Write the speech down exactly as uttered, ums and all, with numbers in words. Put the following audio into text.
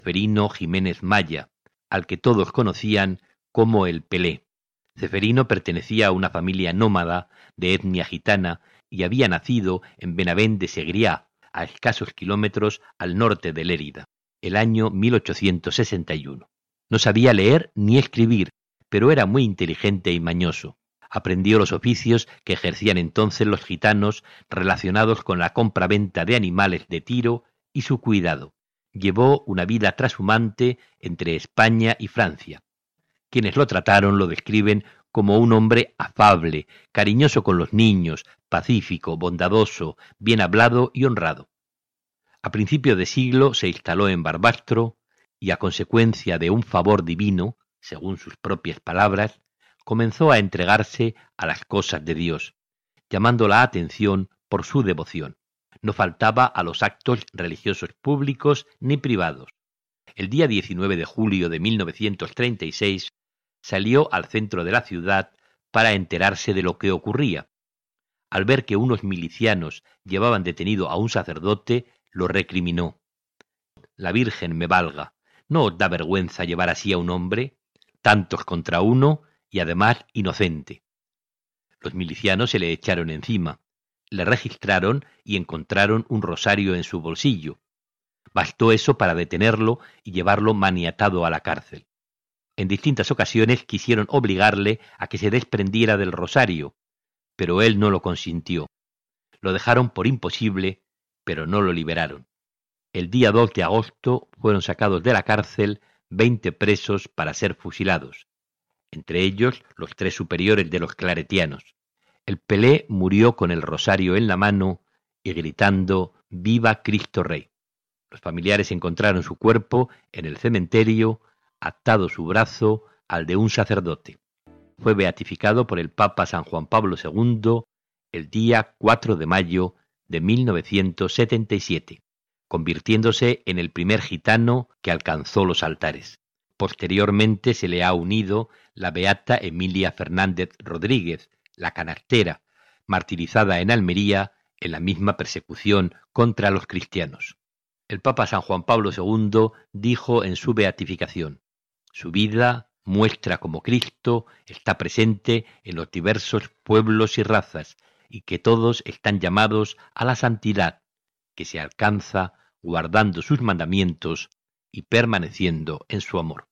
Ceferino Jiménez Maya, al que todos conocían como el Pelé. Ceferino pertenecía a una familia nómada de etnia gitana y había nacido en Benavent de Segrià, a escasos kilómetros al norte de Lérida, el año mil ochocientos sesenta y uno. No sabía leer ni escribir, pero era muy inteligente y mañoso. Aprendió los oficios que ejercían entonces los gitanos relacionados con la compra-venta de animales de tiro y su cuidado. Llevó una vida trashumante entre España y Francia. Quienes lo trataron lo describen como un hombre afable, cariñoso con los niños, pacífico, bondadoso, bien hablado y honrado. A principio de siglo se instaló en Barbastro y, a consecuencia de un favor divino, según sus propias palabras, comenzó a entregarse a las cosas de Dios, llamando la atención por su devoción. No faltaba a los actos religiosos públicos ni privados. El día diecinueve de julio de mil novecientos treinta y seis salió al centro de la ciudad para enterarse de lo que ocurría. Al ver que unos milicianos llevaban detenido a un sacerdote, lo recriminó. La Virgen me valga, ¿no os da vergüenza llevar así a un hombre? Tantos contra uno y además inocente. Los milicianos se le echaron encima, le registraron y encontraron un rosario en su bolsillo. Bastó eso para detenerlo y llevarlo maniatado a la cárcel. En distintas ocasiones quisieron obligarle a que se desprendiera del rosario, pero él no lo consintió. Lo dejaron por imposible, pero no lo liberaron. El día dos de agosto fueron sacados de la cárcel veinte presos para ser fusilados, entre ellos los tres superiores de los claretianos. El Pelé murió con el rosario en la mano y gritando «¡Viva Cristo Rey!». Los familiares encontraron su cuerpo en el cementerio, atado su brazo al de un sacerdote. Fue beatificado por el Papa San Juan Pablo segundo el día cuatro de mayo de mil novecientos setenta y siete, convirtiéndose en el primer gitano que alcanzó los altares. Posteriormente se le ha unido la beata Emilia Fernández Rodríguez, la canastera, martirizada en Almería en la misma persecución contra los cristianos. El Papa San Juan Pablo segundo dijo en su beatificación: su vida muestra cómo Cristo está presente en los diversos pueblos y razas, y que todos están llamados a la santidad, que se alcanza guardando sus mandamientos y permaneciendo en su amor.